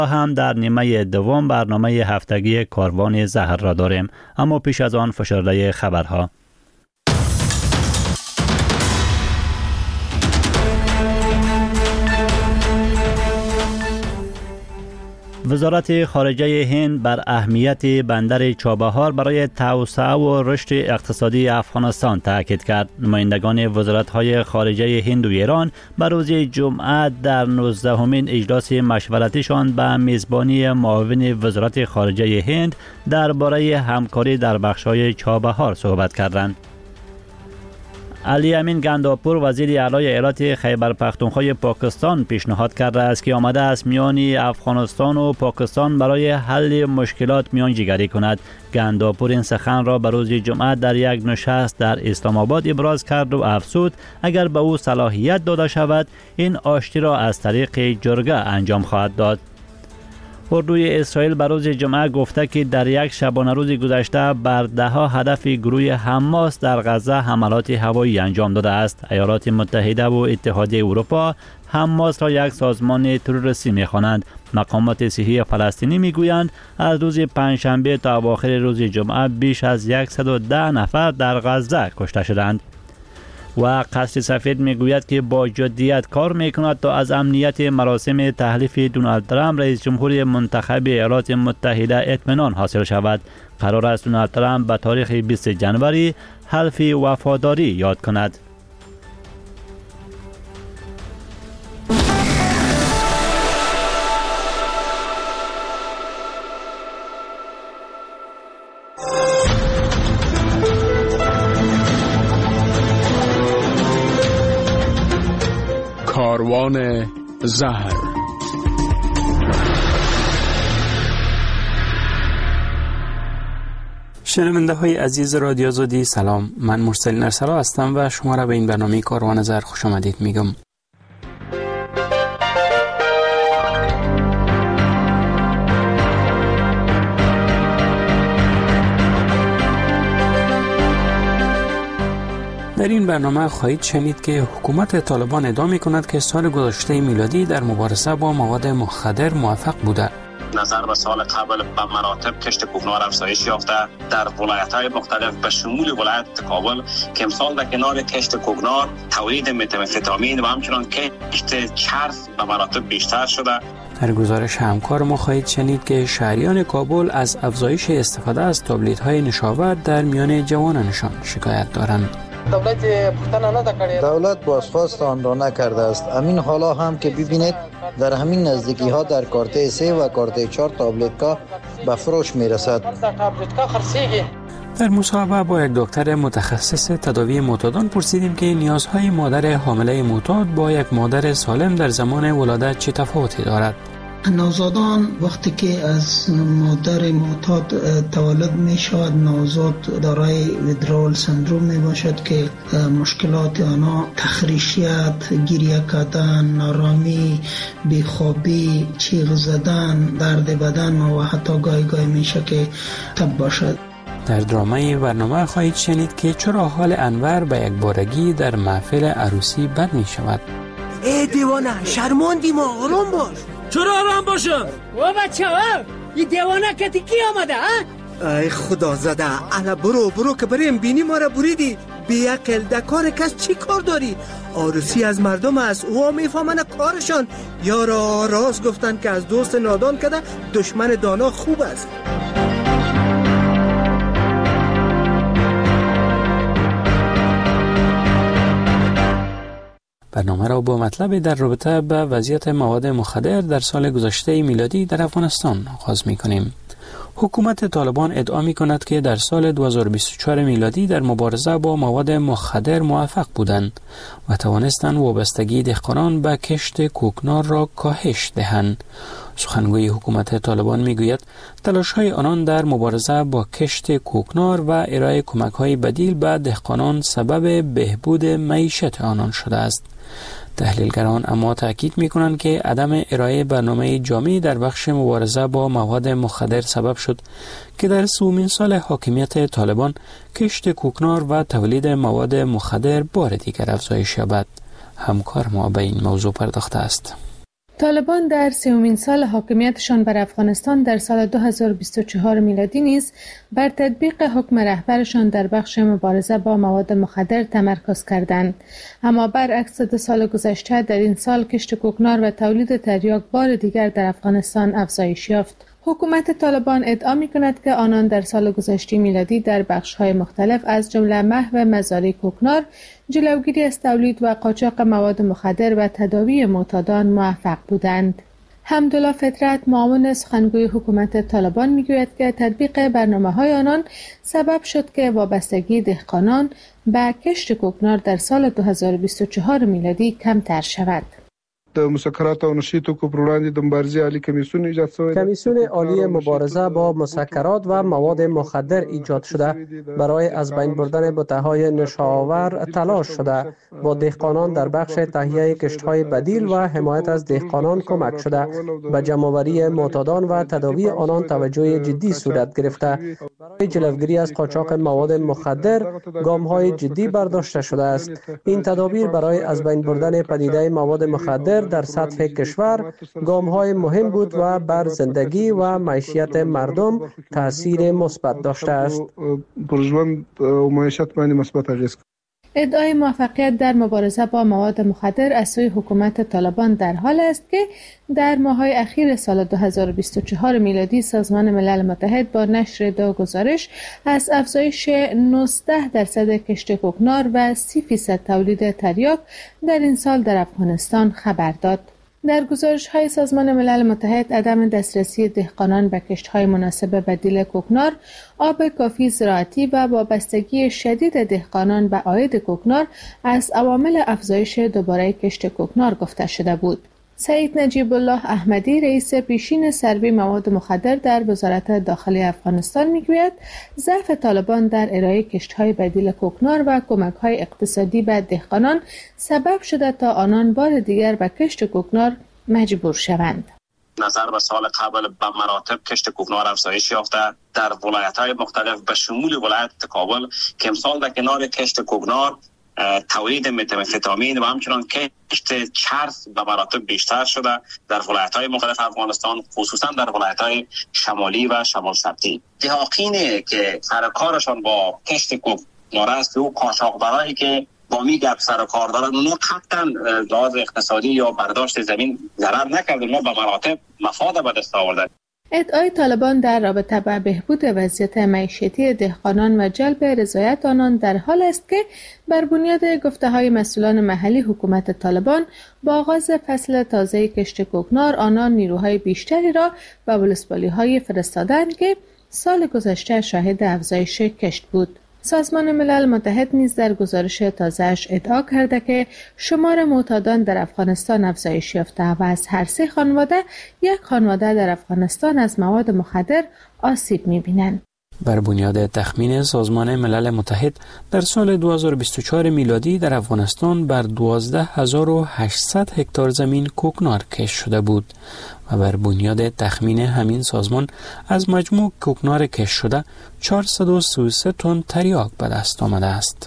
هم در نیمه دوم برنامه هفتگی کاروان زهر را داریم، اما پیش از آن فشرده خبرها. وزارت خارجه هند بر اهمیت بندر چابهار برای توسعه و رشد اقتصادی افغانستان تاکید کرد. نمایندگان وزارت‌های خارجه هند و ایران بر روز جمعه در 19مین اجلاس مشورتیشان به میزبانی معاون وزارت خارجه هند درباره همکاری در بخش‌های چابهار صحبت کردند. علی امین گنداپور وزیر اعلی ایالت خیبر پختونخوا پاکستان پیشنهاد کرده است که آمده است میان افغانستان و پاکستان برای حل مشکلات میانجیگری کند. گنداپور این سخن را به روز جمعه در یک نشست در اسلام آباد ابراز کرد و افزود اگر به او صلاحیت داده شود این آشتی را از طریق جرگه انجام خواهد داد. اردوی اسرائیل بر روز جمعه گفته که در یک شبانه روز گذشته بر ده‌ها هدف گروه حماس در غزه حملات هوایی انجام داده است. ایالات متحده و اتحادیه اروپا حماس را یک سازمان تروریستی می‌خوانند. مقامات صحی فلسطینی می‌گویند از روز پنجشنبه تا اواخر روز جمعه بیش از 110 نفر در غزه کشته شدند. و قصر سفید میگوید که با جدیت کار میکند تا از امنیت مراسم تحلیف دونالد ترامپ رئیس جمهور منتخب ایالات متحده اطمینان حاصل شود. قرار است دونالد ترامپ به تاریخ 20 جنوری حلف وفاداری یاد کند. کاروان زهر. شنونده های عزیز رادیو آزادی سلام، من مرسل نرسلا هستم و شما را به این برنامه کاروان زهر خوش آمدید میگم. در این برنامه خواهید شنید که حکومت طالبان ادعا می‌کند که سال گذشته میلادی در مبارزه با مواد مخدر موفق بوده. نظر به سال قبل به مراتب کشت کوکنار افزایش یافته در ولایت‌های مختلف به شمول ولایت کابل که امسال در کنار کشت کوکنار تولید متامفتامین و همچنان کشت چرس به مراتب بیشتر شده. در گزارش همکار ما خواهید شنید که شهریان کابل از افزایش استفاده از تابلت‌های نشاور در میان جوانانشان شکایت دارند. دولت بازخواست آن را نکرده است. همین حالا هم که ببینید در همین نزدیکی ها در کارته 3 و کارته 4 تابلت‌ها به فروش میرسد. در مصاحبه با یک دکتر متخصص تداوی معتادان پرسیدیم که نیازهای مادر حامله معتاد با یک مادر سالم در زمان ولادت چه تفاوتی دارد. نوزادان وقتی که از مادر معتاد تولد می شود، نوزاد دارای ویدرال سندروم می باشد که مشکلات آنها تخریشیت، گریه کردن، نارامی، بیخوابی، چیغ زدن، درد بدن و حتی گاهی میشه که تب باشد. در درامه برنامه خواهید شنید که چرا حال انور به یک بارگی در محفل عروسی بد می شود. ای دیوانه، شرماندی ما، آرام باش. چرا آرام باشم؟ و بچه ها این دیوانه کتی کی آمده ها؟ ای خدا زده، الا برو که بریم بینی ما را بریدی. بی عقل در کار کس چی کار داری؟ عروسی از مردم است، او میفهمن کارشان. یارا راست گفتن که از دوست نادان کده دشمن دانا خوب است. برنامه را با مطلب در رابطه به وضعیت مواد مخدر در سال گذشته میلادی در افغانستان آغاز می‌کنیم. حکومت طالبان ادعا می‌کند که در سال 2024 میلادی در مبارزه با مواد مخدر موفق بودند و توانستند وابستگی دهقانان به کشت کوکنار را کاهش دهند. سخنگوی حکومت طالبان میگوید تلاش‌های آنان در مبارزه با کشت کوکنار و ارائه کمک‌های بدیل به دهقانان سبب بهبود معیشت آنان شده است. تحلیلگران اما تاکید می‌کنند که عدم ارائه برنامه جامعی در بخش مبارزه با مواد مخدر سبب شد که در 3مین سال حاکمیت طالبان کشت کوکنار و تولید مواد مخدر بار دیگر افزایش یابد. همکار ما به این موضوع پرداخته است. طالبان در سومین سال حاکمیتشان بر افغانستان در سال 2024 میلادی نیز بر تطبیق حکم رهبرشان در بخش مبارزه با مواد مخدر تمرکز کردند. اما برعکس 2 سال گذشته در این سال کشت کوکنار و تولید تریاک بار دیگر در افغانستان افزایش یافت. حکومت طالبان ادعا می‌کند که آنان در سال گذشته میلادی در بخش‌های مختلف از جمله محو مزارع کوکنار، جلوگیری از تولید و قاچاق مواد مخدر و تداوی معتادان موفق بودند. حمدالله فطرت، معاون سخنگوی حکومت طالبان میگوید که تطبیق برنامه‌های آنان سبب شد که وابستگی دهقانان به کشت کوکنار در سال 2024 میلادی کمتر شود. د مسکرات او نشي توکو پر وړاندې د مبارزې عالی کمیسیون ایجاد شوی. کمیسیون عالی مبارزه با مسکرات و مواد مخدر ایجاد شده برای از بین بردن بوته‌های نشاور تلاش شده. با دهقانان در بخش تهیه کشت‌های بدیل و حمایت از دهقانان کمک شده. به جمع‌آوری معتادان و تداوی آنان توجه جدی صورت گرفته. برای جلوگیری از قاچاق مواد مخدر گام‌های جدی برداشته شده است. این تدابیر برای از بین بردن پدیده مواد مخدر در سطح کشور گام‌های مهم بود و بر زندگی و معیشت مردم تأثیر مثبت داشته است. ادعای موفقیت در مبارزه با مواد مخدر از سوی حکومت طالبان در حال است که در ماه‌های اخیر سال 2024 میلادی سازمان ملل متحد با نشر 2 گزارش از افزایش 19% کشت کوکنار و 30% تولید تریاک در این سال در افغانستان خبر داد. در گزارش‌های سازمان ملل متحد عدم دسترسی دهقانان به کشت‌های مناسب بدیل کوکنار، آب کافی زراعتی و وابستگی شدید دهقانان به عاید کوکنار از عوامل افزایش دوباره کشت کوکنار گفته شده بود. سعید نجیب الله احمدی، رئیس پیشین سروی مواد مخدر در وزارت داخلی افغانستان میگوید ضعف طالبان در ارائه کشت‌های بدیل کوکنار و کمک‌های اقتصادی به دهقانان سبب شده تا آنان بار دیگر به کشت کوکنار مجبور شوند. نظر به سال قبل به مراتب کشت کوکنار افزایش یافته در ولایت‌های مختلف به شمول ولایت کابل که امسال در کنار کشت کوکنار تولید متامفتامین و همچنان کشت چرس به مراتب بیشتر شده در ولایت‌های مختلف افغانستان، خصوصا در ولایت‌های شمالی و شمال شرقی. دهقانی که سر کارشان با کشت کوکنار است و قاچاقبرایی که با میگب سر کار دارن، اونا قطعا لحاظ اقتصادی یا برداشت زمین ضرر نکردن، ما به مراتب مفاد به دست آوردن. ادعای طالبان در رابطه با بهبود وضعیت معیشتی دهقانان و جلب رضایت آنان در حال است که بر بنیاد گفته‌های مسئولان محلی حکومت طالبان با آغاز فصل تازه کشت کوکنار آنان نیروهای بیشتری را به ولسوالی‌های فرستادند که سال گذشته شاهد افزایش کشت بود. سازمان ملل متحد نیز در گزارش تازه‌اش ادعا کرده که شمار معتادان در افغانستان افزایش یافته و از هر 3 خانواده 1 خانواده در افغانستان از مواد مخدر آسیب می‌بینند. بر بنیاد تخمین سازمان ملل متحد در سال 2024 میلادی در افغانستان بر 12800 هکتار زمین کوکنار کشت شده بود و بر بنیاد تخمین همین سازمان از مجموع کوکنار کشت شده 433 تن تریاک به دست آمده است.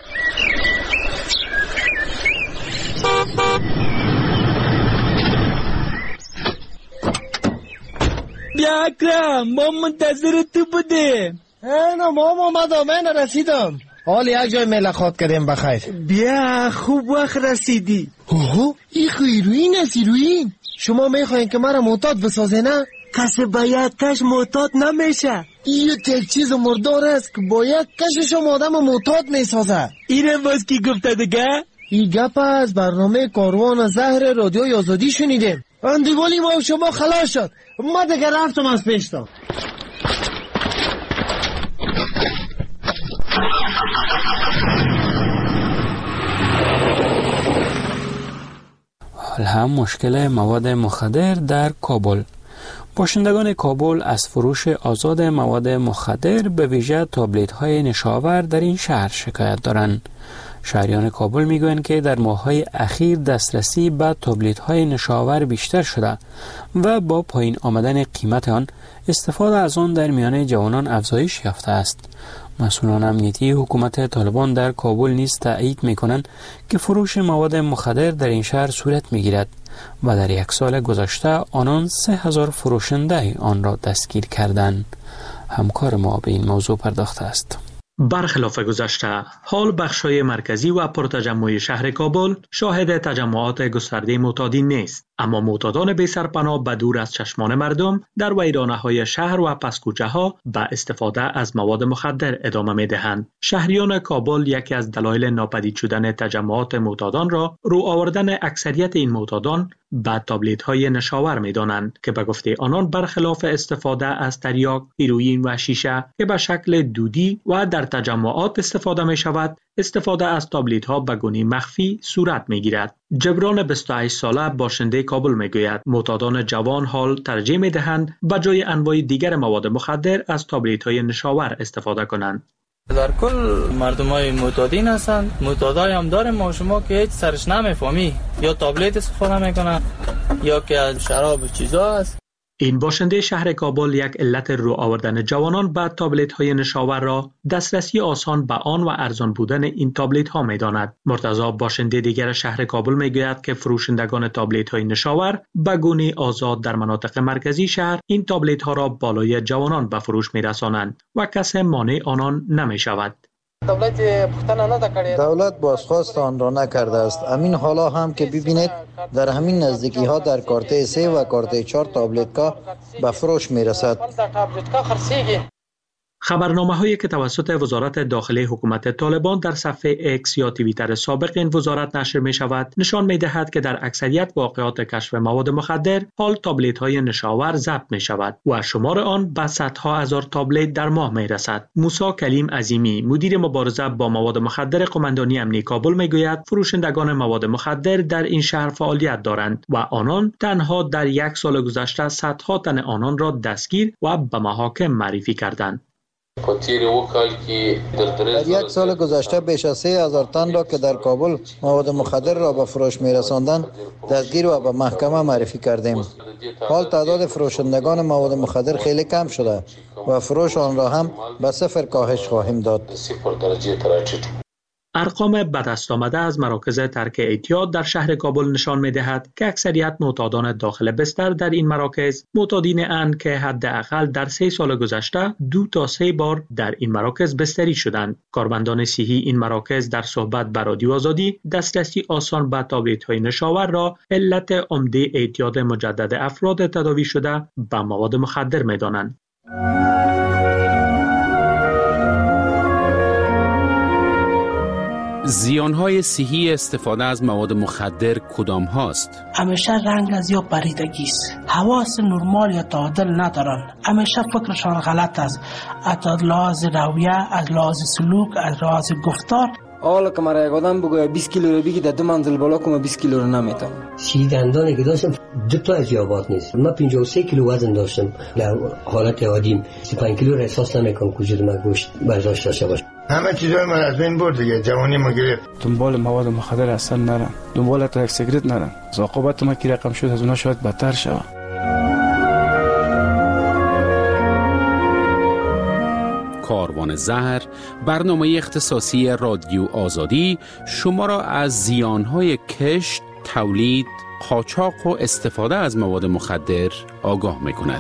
بیا اکرم، ما منتظر تو بودیم. نه ماما من رسیدم. حال یک جای ملاقات کردیم بخیر. بیا خوب وقت رسیدی. اوه این هیروین است هیروین. شما میخواین که مرا معتاد بسازه نه؟ کسی باید کش معتاد نمیشه. این یک چیز مردار است که باید کشش آدم معتاد میسازه. اینم باز کی گفته دیگه؟ این گپ از برنامه کاروان زهر رادیوی آزادی شنیدیم. اندیوالی ما و شما خلاص شد. ما دیگه رفتم از پیشتا. حال هم مشکل مواد مخدر در کابل. باشندگان کابل از فروش آزاد مواد مخدر به ویژه تابلت‌های نشاور در این شهر شکایت دارند. شهریان کابل میگویند که در ماه‌های اخیر دسترسی به تابلت‌های نشاور بیشتر شده و با پایین آمدن قیمت آن استفاده از آن در میان جوانان افزایش یافته است. مسئولان امنیتی حکومت طالبان در کابل نیز تایید می‌کنند که فروش مواد مخدر در این شهر صورت می‌گیرد و در یک سال گذشته آنان 3000 فروشنده آن را دستگیر کردند. همکار ما به این موضوع پرداخته است. برخلاف گذشته، حال بخش‌های مرکزی و پرتجمع شهر کابل شاهد تجمعات گسترده معتادین نیست، اما معتادان بی سرپناه به دور از چشمان مردم در ویرانه‌های شهر و پسکوچه‌ها به استفاده از مواد مخدر ادامه می‌دهند. شهریان کابل یکی از دلایل ناپدید شدن تجمعات معتادان را رو آوردن اکثریت این معتادان به تابلت‌های نشاور می‌دانند که به گفته آنان برخلاف استفاده از تریاک، هیروئین و شیشه که به شکل دودی و در تجمعات استفاده می‌شود، استفاده از تابلت‌ها به گونه مخفی صورت می‌گیرد. جبران 28 ساله باشنده کابل می‌گوید معتادان جوان حال ترجیح می‌دهند به جای انواع دیگر مواد مخدر از تابلت‌های نشاور استفاده کنند. در کل مردمای معتادین هستند. معتادای هم داریم ما شما که هیچ سرش نمیفهمی، یا تابلت استفاده میکنه یا که از شراب و چیزا است. این باشنده شهر کابل یک علت رو آوردن جوانان به تابلت‌های نشاور را دسترسی آسان به آن و ارزان بودن این تابلت‌ها می‌داند. مرتضی باشنده دیگر شهر کابل می‌گوید که فروشندگان تابلت‌های نشاور به گونه آزاد در مناطق مرکزی شهر این تابلت‌ها را بالای جوانان به فروش می‌رسانند و کسی مانع آنان نمی‌شود. دولت بازخواست آن را نکرده است. امین حالا هم که ببینید در همین نزدیکی ها در کارته 3 و کارته 4 تابلت‌ها به فروش می رسد. خبرنامه‌هایی که توسط وزارت داخلی حکومت طالبان در صفحه اکس یا توییتر سابق این وزارت نشر می شود نشان می دهد که در اکثریت واقعات کشف مواد مخدر حال تابلت‌های نشاور ضبط می شود و شمار آن به صدها هزار تابلت در ماه می رسد. موسی کلیم عظیمی مدیر مبارزه با مواد مخدر قماندانی امنیتی کابل می گوید فروشندگان مواد مخدر در این شهر فعالیت دارند و آنان تنها در یک سال گذشته صدها تن آنان را دستگیر و به محاکم معرفی کردند. در یک سال گذشته بیش از 3000 تن را که در کابل مواد مخدر را به فروش می رساندند دستگیر و به محکمه معرفی کردیم. حال تعداد فروشندگان مواد مخدر خیلی کم شده و فروش آن را هم به صفر کاهش خواهیم داد. ارقام به دست آمده از مراکز ترک اعتیاد در شهر کابل نشان می‌دهد که اکثریت معتادان داخل بستر در این مراکز معتادین اند که حداقل در 3 سال گذشته 2 تا 3 بار در این مراکز بستری شدند. کارمندان صحی این مراکز در صحبت با رادیو آزادی دسترسی آسان به تابلت‌های نشاور را علت عمده اعتیاد مجدد افراد تداوی شده به مواد مخدر می‌دانند. زیانهای صحی استفاده از مواد مخدر کدام هاست؟ همیشه رنگ از یا پریدگی است. حواس نرمال یا تعادل ندارن. همیشه فکرشان غلط است. از لحاظ رویه، از لحاظ سلوک، از لحاظ گفتار. حالا که مرا یک آدم بگوید 20 کیلو رو بگی در 2 منزل بالا کنم 20 کیلو رو نمیتونم. 30 دندانی که داشتم 2 تا از یابات نیست. من 53 کیلو وزن داشتم. در حالت عادیم 35 کیلو را احساس نمیکنم که وجود من گوشت برداشت داشته باشه. همه چیزای من از بین برد دیگه. جوانی ما گرفت. دنبال مواد مخدر اصلا نرم. دنبال تا یک سیگرت نرم. عاقبت ما کی رقم شد از اونها شاید بدتر شود. کاروان زهر، برنامه اختصاصی رادیو آزادی شما را از زیانهای کشت، تولید، قاچاق و استفاده از مواد مخدر آگاه می‌کند.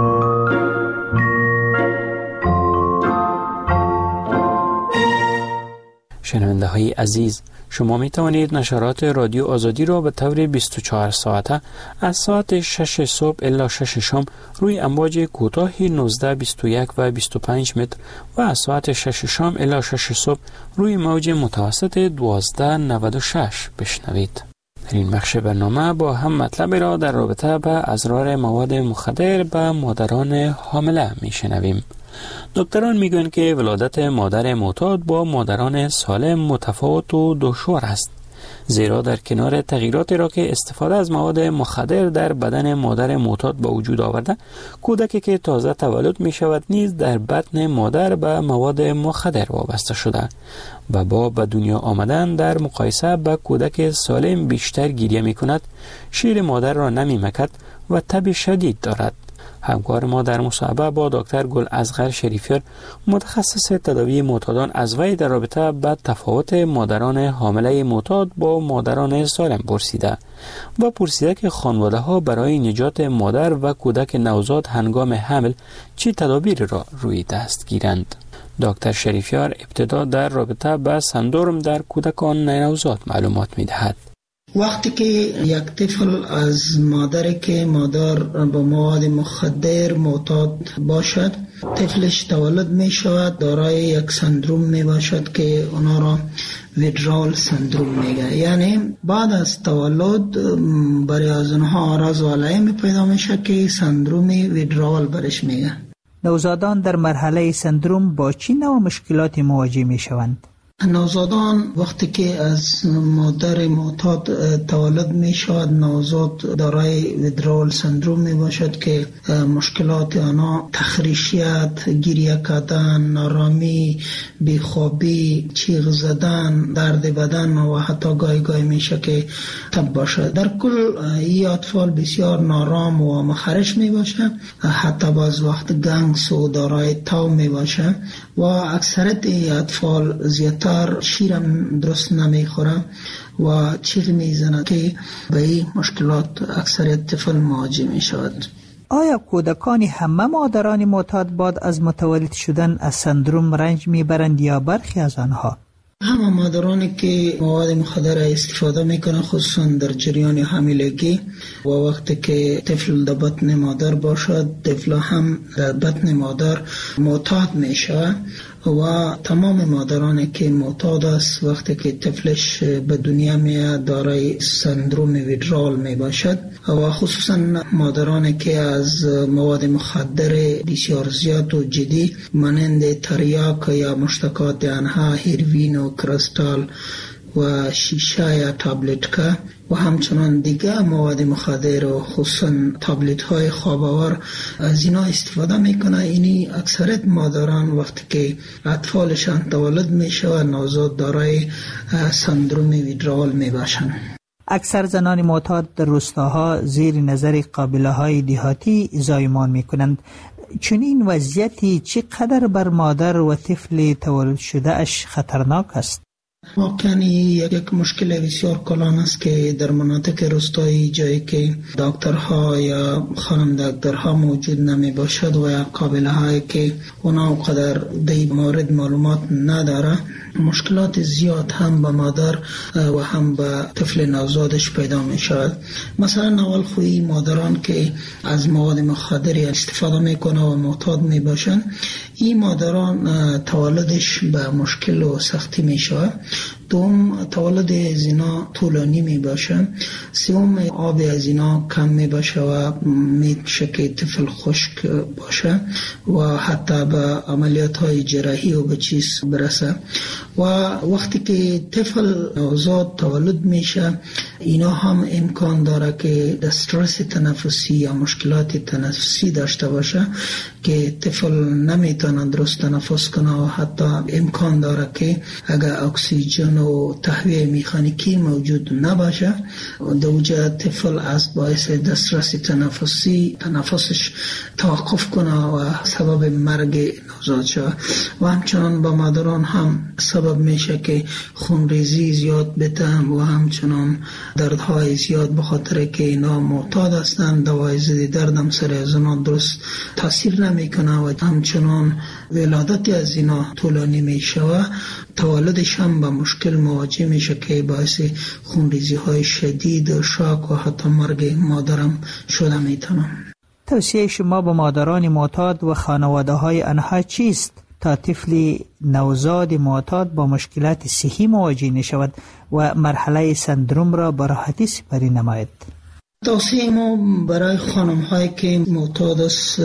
شنونده های عزیز، شما می توانید نشرات رادیو آزادی را به طور 24 ساعته از ساعت 6 صبح الی 6 شام روی امواج کوتاه 19، 21 و 25 متر و از ساعت 6 شام الی 6 صبح روی موج متوسط 1296 بشنوید. در این بخش برنامه با هم مطلب را در رابطه با اضرار مواد مخدر به مادران حامله می شنویم. دکتران میگن که ولادت مادر معتاد با مادران سالم متفاوت و دشوار است، زیرا در کنار تغییراتی را که استفاده از مواد مخدر در بدن مادر معتاد به وجود آورده، کودکی که تازه تولد می شود نیز در بطن مادر به مواد مخدر وابسته شده و با به دنیا آمدن در مقایسه با کودک سالم بیشتر گریه می کند، شیر مادر را نمی مکد و تب شدید دارد. همکار ما در مصاحبه با دکتر گل اصغر شریفیار متخصص تداوی معتادان از وی در رابطه با تفاوت مادران حامله معتاد با مادران سالم پرسیده و پرسیده که خانواده ها برای نجات مادر و کودک نوزاد هنگام حمل چه تدابیری را روی دست گیرند. دکتر شریفیار ابتدا در رابطه با سندروم در کودکان نوزاد معلومات می دهد. وقتی که یک طفل از مادر که مادر با مواد مخدر معتاد باشد، طفلش تولد می شود دارای یک سندروم می باشد که اونا را ویدرال سندروم میگه. یعنی بعد از تولد برای از اونها آراز و علائم پیدا میشه که سندروم ویدرال برش میگه. نوزادان در مرحله سندروم با چه نوع مشکلاتی مواجه می شوند؟ نوزادان وقتی که از مادر معتاد تولد می شود، نوزاد دارای ویدرال سندروم می باشد که مشکلات آنها تخریشیت، گریه کردن، نارامی، بیخوابی، چیغ زدن، درد بدن و حتی گاهی میشه که تب باشد. در کل این اطفال بسیار نارام و مخرش می باشه، حتی باز وقت گنگس و دارای تاو می باشه و اکثرت این اطفال زیادتر شیرم درست نمیخوره و چیغ میزنه که به این مشکلات اکثریت طفل مواجه می شود. آیا کودکان همه مادران معتاد بعد از متولد شدن از سندروم رنج میبرند یا برخی از آنها؟ همه مادرانی که مواد مخدر استفاده میکنن خصوصا در جریان حاملگی و وقتی که طفل در بطن مادر باشد، طفل هم در بطن مادر معتاد میشه و تمام مادرانی که معتاد است وقتی که طفلش به دنیا میاد دارای سندروم ویدرال می باشد و خصوصا مادرانی که از مواد مخدر بسیار زیاد و جدی مانند تریاک یا مشتقات آنها، هیروین و کریستال و شیشه یا تابلت که و همچنان دیگه مواد مخدر و خصوصا تابلت های خواب آور از اینا استفاده میکنه. اینی اکثرت مادران وقتی که اطفالشان تولد میشه و نوزاد دارای سندروم ویدرال میباشن. اکثر زنان معتاد در روستاها زیر نظر قابله های دهاتی زایمان میکنند. چون این وضعیتی چقدر بر مادر و طفل تولد شده اش خطرناک است؟ واقعا یک مشکل بسیار کلان است که در مناطق روستایی جایی که دکترها یا خانم دکترها موجود نمی باشد و یا قابله هایی که اونا قدر دی مورد معلومات نداره، مشکلات زیاد هم به مادر و هم به طفل نوزادش پیدا می شود. مثلا اول خوی مادران که از مواد مخدر استفاده میکنه و معتاد می باشن، این مادران تولدش به مشکل و سختی می شود. دوم، تولد از اینا طولانی می باشه. سوم، آب از اینا کم می باشه و میشه که طفل خشک باشه و حتی به عملیات های جراحی و به چیز برسه. و وقتی که طفل نوزاد تولد میشه، اینا هم امکان داره که استرس تنفسی یا مشکلات تنفسی داشته باشه که طفل نمیتونه درست تنفس کنه و حتی امکان داره که اگر اکسیژن و تهویه مکانیکی موجود نباشه دوجه طفل از باعث استرس تنفسی تنفسش توقف کنه و سبب مرگ نوزاد شود. و همچنان با مادران هم سبب میشه که خونریزی زیاد بده و همچنان دردهای زیاد به خاطر که اینا معتاد هستند. دوای ضد درد هم سر از اینا درست تاثیر نمیکنه و همچنان ولادت از اینا طولانی میشه و تولدش هم با مشکل مواجه میشه که باعث خونریزی های شدید و شاک و حتی مرگ مادرم شده میتونه. توصیه شما به مادران معتاد و خانواده های آنها چیست تا طفل نوزاد معتاد با مشکلات صحی مواجه نشود و مرحله سندروم را به راحتی سپری نماید؟ توصیه ما برای خانم هایی که معتاد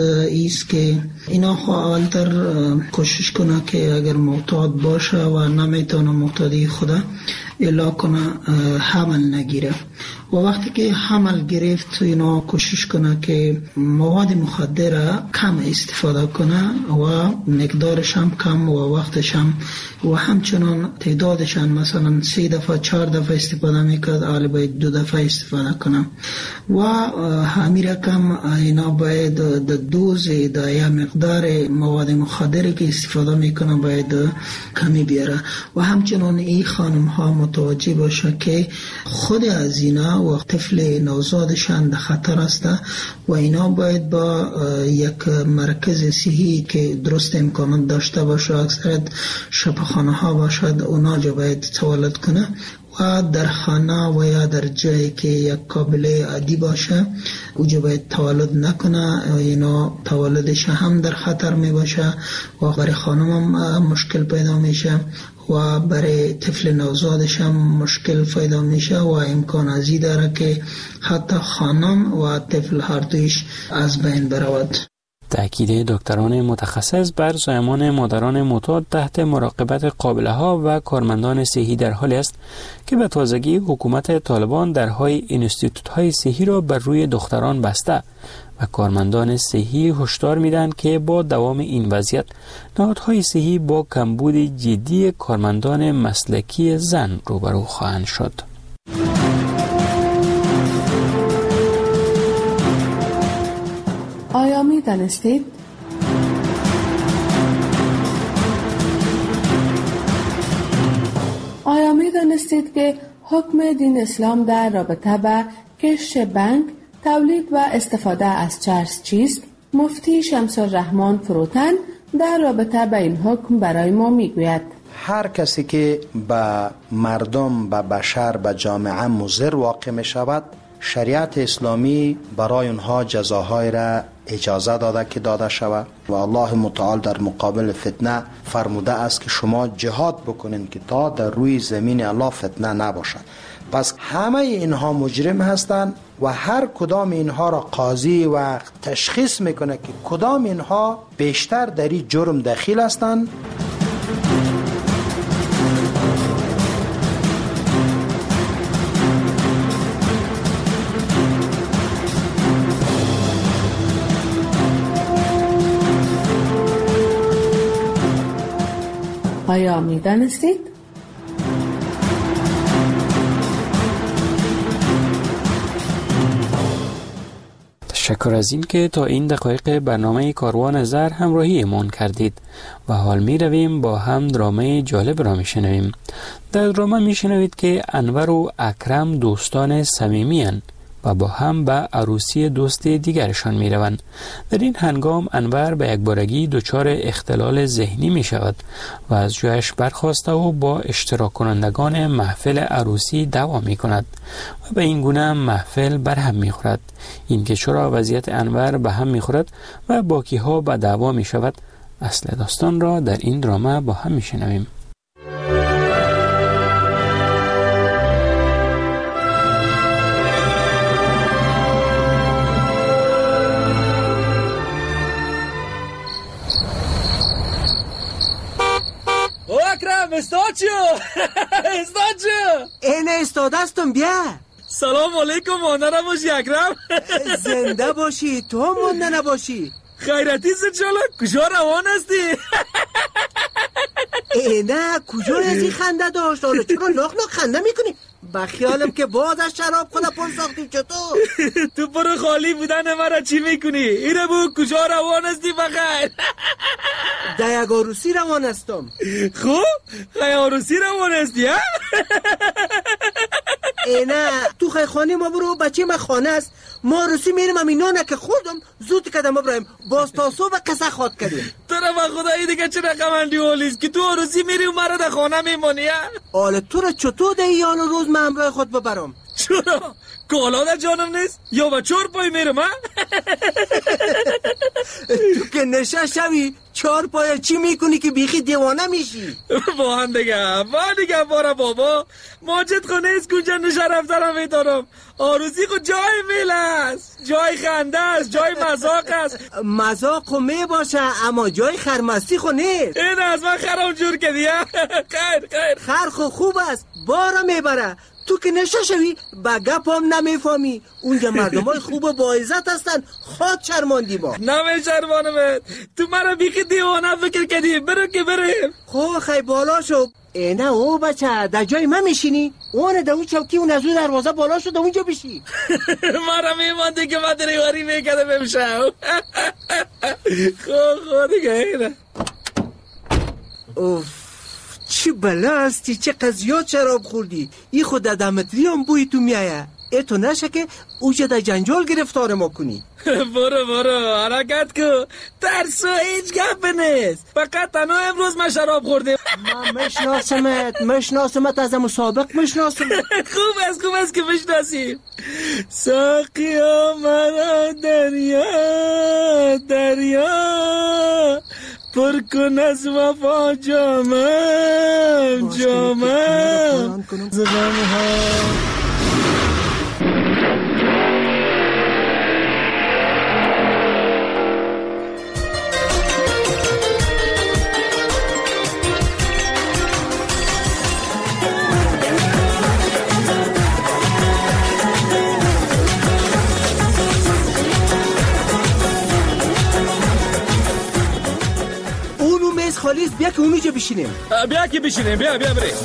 است که اینا اولتر کوشش کنه که اگر معتاد باشه و نمیتونه معتادی خدا الا کنه حمل نگیره. و وقتی که حمل گرفت اینا کوشش کنه که مواد مخدر کم استفاده کنه و مقدارش هم کم و وقتش هم و همچنان تعدادش هم مثلا 3 دفعه 4 دفعه استفاده میکرد، حالا باید 2 دفعه استفاده کنه و همین رقم اینا باید در دوز در یا مقدار مواد مخدری که استفاده میکنه باید کمی بیاره. و همچنان این خانم ها متوجه باشه که خود از اینا و طفل نوزادشان در خطر است و اینا باید با یک مرکز صحی که درست امکانات داشته باشه، اکثرت شفاخانه ها باشد، اونا جا باید تولد کنه و در خانه و یا در جایی که یک قابله عادی باشه اوجا باید تولد نکنه. اینا تولدش هم در خطر می باشه و برای خانم هم مشکل پیدا میشه و برای طفل نوزادش هم مشکل پیدا میشه و امکان ازی داره که حتی خانم و طفل هر دویش از بین برود. تأکید دکتران متخصص بر زایمان مادران معتاد تحت مراقبت قابله ها و کارمندان صحی در حالی است که به تازگی حکومت طالبان درهای اینستیتوت های صحی را بر روی دختران بسته و کارمندان صحی هشدار میدن که با دوام این وضعیت نهادهای صحی با کمبود جدی کارمندان مسلکی زن روبرو خواهند شد. آیا می دانستید؟ آیا می دانستید که حکم دین اسلام در رابطه با کشت بنگ، تولید و استفاده از چرس چیست؟ مفتی شمس الرحمن فروتن در رابطه با این حکم برای ما می گوید. هر کسی که به مردم، به بشر، به جامعه مضر واقع می شود، شریعت اسلامی برای اونها جزاهای را اجازه داده که داده شود و الله متعال در مقابل فتنه فرموده است که شما جهاد بکنین که تا در روی زمین الله فتنه نباشد. پس همه اینها مجرم هستند و هر کدام اینها را قاضی و تشخیص میکنه که کدام اینها بیشتر در این جرم دخیل هستند. آیا می دانستید؟ تشکر از این که تا این دقایق برنامه کاروان زر همراهی مان کردید و حال می رویم با هم درامه جالب را می شنویم. در درامه می شنوید که انور و اکرم دوستان صمیمی اند و با هم به عروسی دوست دیگرشان می روند. در این هنگام انور به یکبارگی دچار اختلال ذهنی می شود و از جایش برخاسته و با اشتراک کنندگان محفل عروسی دعوا می کند و به این گونه محفل برهم می خورد. این که چرا وضعیت انور به هم می خورد و باکی ها به دعوا می شود، اصل داستان را در این درامه با هم می شنویم. استاچو اینه استادستم بیا. سلام علیکم، مانده نباشی اکرم. زنده باشی، تو مانده نباشی. خیرتی سچالا کجا روان هستی؟ اینه کجا از این خنده داشت؟ حالا چرا لاخ خنده میکنی؟ بخیالم که باز از شراب خدا پر ساختی. چطور؟ تو پر خالی بودن مرا چی میکنی؟ اینه بو کجا روان هستی بخیر؟ در یک عروسی روان هستم. خوب؟ خیلی عروسی روان هستی ها؟ اینه تو خیلی خانه ما برو، بچه ما خانه است، ما عروسی میریم امینانه که خوردم زود کدم برایم باز تا صبح قصه خواد کردیم. تو را با خدا این دیگه چه رقمندی اولیست که تو عروسی میری و مرا در خانه میمانی ها؟ حالا تو را چطور ده یان روز من همراه خود ببرم؟ چرا؟ کالا در جانم نیست؟ یا با چور پای میرم ها؟ تو که نشه شوی چهار پای چی میکنی که بیخی دیوانه میشی؟ با هم دیگه بابا ماجد خونه است کجا نشرف دارم میدارم. آروزی خود جای میل است، جای خنده است، جای مذاق است. مذاق خو می باشه اما جای خرمستی خو نیست. این از من خرم جور کردی. خیر خر خو خوب است بارا میبره. تو که نشه شوی با گپ هم نمیفهمی. اونجا مردم های خوب و با عزت هستن. خود شرماندی ما. نمیشرمانم. تو مرا بیخی دیوانه فکر کردی. برو که بریم. خو خی بالا شو. اینه او بچه در جای من میشینی؟ اونه در اون چوکی اون از اون دروازه بالا شو در اونجا بشی. مرا میمانده که من دریواری میکرده بمشم. خو دیگه اینه. اوف چی بلا هستی، چه قضیات شراب خوردی. ای خود در دمتری هم بوی تو میایه. ای تو نشه که اوجه در جنجال گرفتار ما کنی. برو حرکت کو. ترسو هیچ گپ نیست. فقط تنها امروز من شراب خوردم. من مشناسمت از مسابق مشناسمت. خوب است که مشناسیم. ساقیا مرا دریا پر کن از وفا جامم زغم ها. خالیز بیا که اونجا بشینیم. بیا بریم.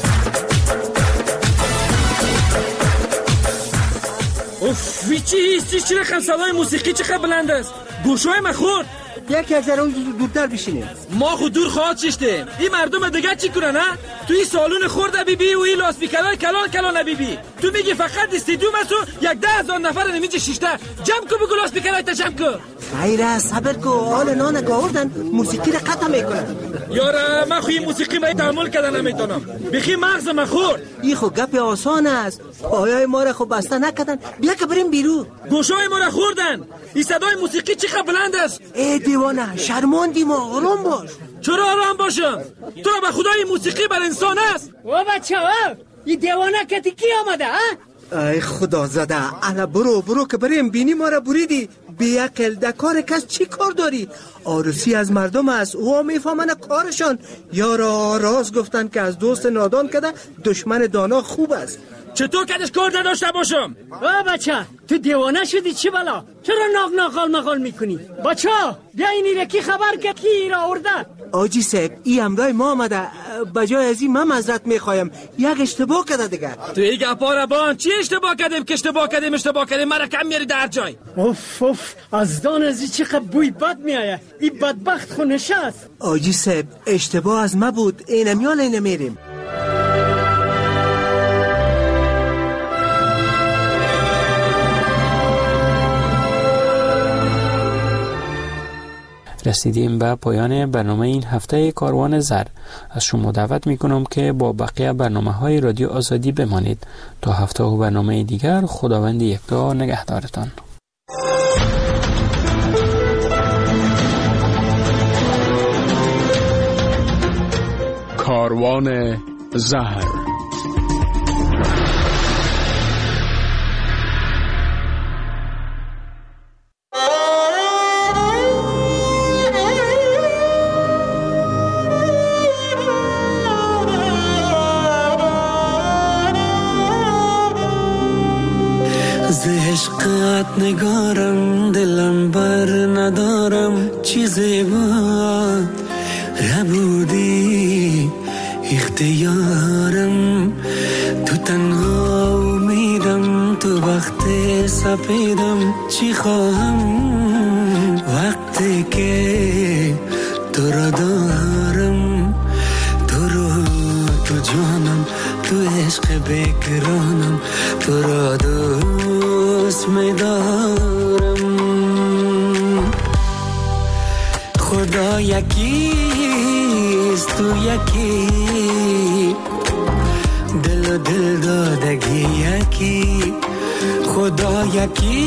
اوف چی رقم صدای موسیقی چقدر بلند است. گوشای من خورد. بیا که از اون دورتر بشینیم. ما خود دور خواهد ششتیم. این مردم دیگه چی کنن ها؟ تو این سالون خورده بیبی و این لاسپیکرهای کلان بیبی. تو میگی فقط استادیوم است و 10,000 نفر نمیشه ششته. جمع کو بگو لاسپیکرهای تا جمع کو. خیره صبر کو. آل نان گاوردن موسیقی را قطع میکنن. یارا من خوی موسیقی ما تحمل کردن نمیتونم. بخی مغز من خورد. این خو گپ آسان است. پایای ما را خو بسته نکردن. بیا که بریم بیرون. گوشای ما را خوردن. این صدای موسیقی چقدر بلند است. ای دیوانه شرماندی ما. آرام باش. چرا آرام باشم؟ تو به خدای موسیقی بر انسان است. و بچه این دیوانه کتی کی آمده ها؟ ای خدا زده. الا برو که بریم بینی ما را بریدی. بیعقل در کار کس چی کار داری؟ عروسی از مردم است. او میفهمن کارشان. یارا راز گفتن که از دوست نادان کده دشمن دانا خوب است. چطور کدش کار نداشته باشم؟ بچه تو دیوانه شدی چی بلا؟ چرا ناق مقال میکنی؟ بچه بیا اینی رکی خبر که کی را آورده. آجی صاحب ای امرای ما آمده. بجای از این من معذرت میخوایم. یک اشتباه کده دیگه. تو ای گپا را بان چی اشتباه کردیم که اشتباه کردیم مرا کم میاری در جای. اوف از دان از این چقدر بوی بد میایه. این بدبخت خو نشست. آجی صاحب اشتباه از ما بود. اینم یا نمیریم. رسیدیم به پایان برنامه این هفته کاروان زر. از شما دعوت می کنم که با بقیه برنامه های رادیو آزادی بمانید. تا هفته و برنامه دیگر خداوند یکتا نگهدارتان. کاروان زر. عشقت نگارم دلم بر ندارم چیزی بود ربودی اختیارم تو تنها امیدم تو وقت سپیدم چی خواهم وقتی که تو را دارم تو جانم تو عشق بکرانم تو را دوست می‌دارم خدا یکیست تو یکی دل و دل دادگی یکی خدا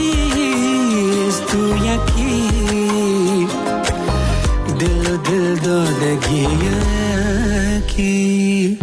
یکیست تو یکی دل و دل دلدادگی یکی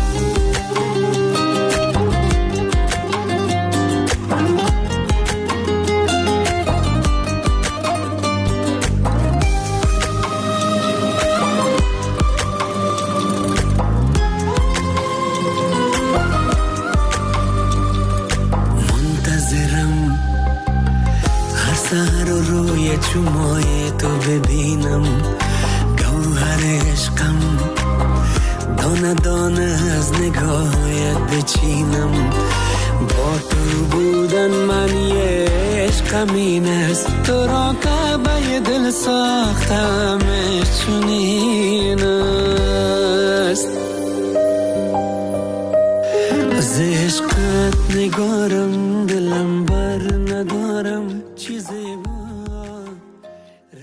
چومای تو ببینم گوهر عشقم دانه دانه از نگاهت بچینم با تو بودن من یه عشقم این است تو را کعبه دل ساختمش چنین است از عشقت نگارم